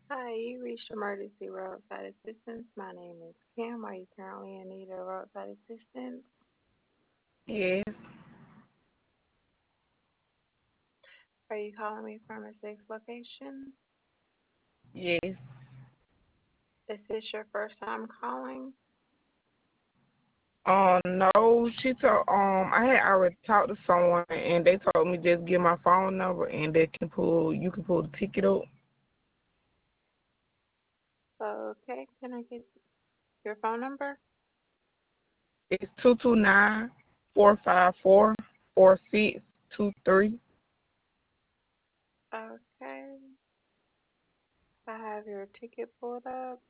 Hi, you reached emergency roadside assistance. My name is Kim. Are you currently in need of roadside assistance? Yes, Are you calling me from a safe location? yes. Is this your first time calling? No, she told I had already talked to someone and they told me just give my phone number and you can pull the ticket up. Okay, can I get your phone number? It's 229-454-4623. Okay, I have your ticket pulled up.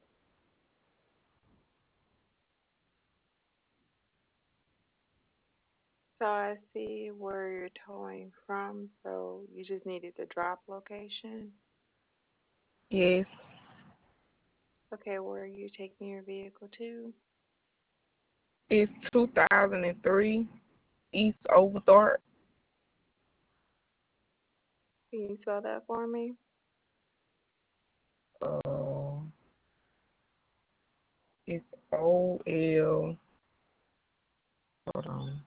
So I see where you're towing from. So you just needed the drop location. Yes, Okay, where are you taking your vehicle to? it's 2003 East Overthorpe. Can you spell that for me? Uh, it's OL. Hold on.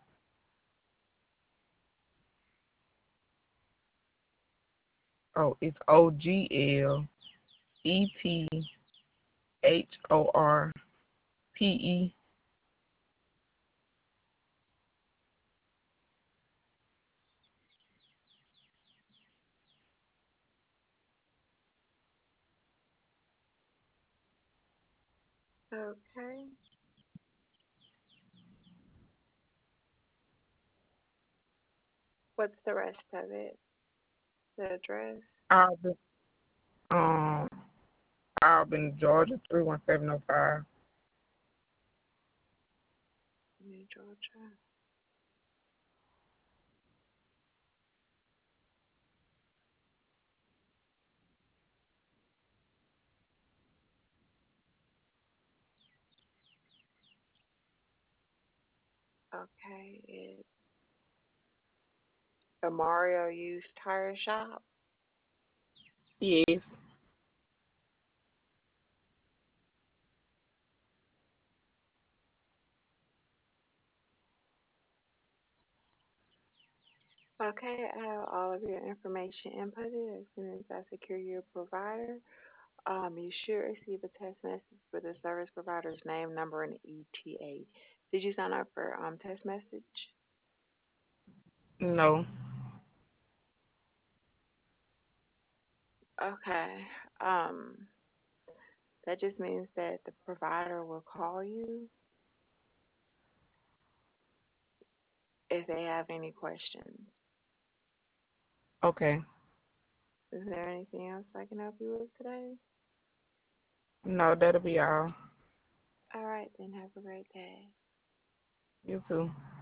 Oh, it's OGLETHORPE. Okay. What's the rest of it? The address? Auburn, um, Auburn, Georgia 31705. New Georgia. Okay, it's the Mario Used Tire Shop. Yes. Okay, I have all of your information inputted. As soon as I secure your provider, you should receive a text message with the service provider's name, number, and ETA. Did you sign up for text message? No. Okay. Um, that just means that the provider will call you if they have any questions. Okay. Is there anything else I can help you with today? No, that'll be all. All right, then have a great day. You too.